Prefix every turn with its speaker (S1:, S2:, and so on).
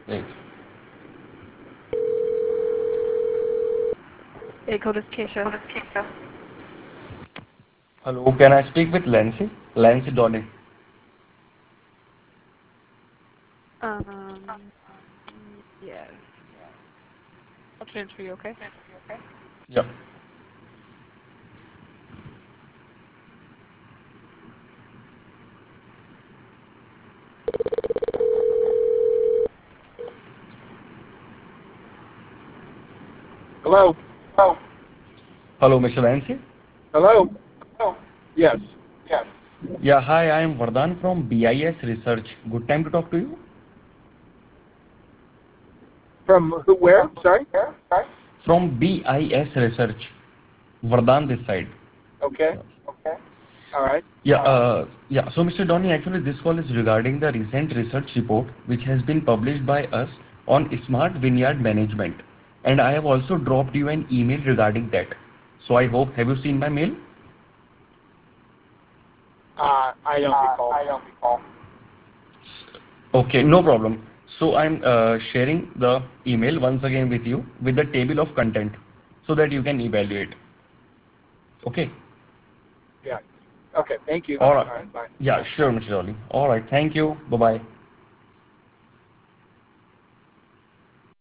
S1: Right.
S2: Echo, this is Keisha.
S1: Hello, can I speak with Lancy? Lancy Donny.
S2: Um, yes. I'll transfer you, okay?
S1: Yeah.
S3: Hello?
S1: Hello, Mr. Lancy.
S3: Hello? Yes.
S1: Yeah, hi, I am Vardhan from BIS Research. Good time to talk to you.
S3: From who, where? Sorry?
S1: From BIS Research. Vardhan this side.
S3: Okay.
S1: Yeah.
S3: All right.
S1: Yeah. So, Mr. Donny, actually, this call is regarding the recent research report which has been published by us on smart vineyard management, and I have also dropped you an email regarding that. So, I hope have you seen my mail?
S3: I don't recall.
S1: Okay, no problem. So, I'm sharing the email once again with you with the table of content so that you can evaluate. Okay.
S3: Yeah. Okay. Thank you.
S1: All right.
S3: All right. Bye.
S1: Yeah, sure, Mr. Donny. All right. Thank you. Bye bye.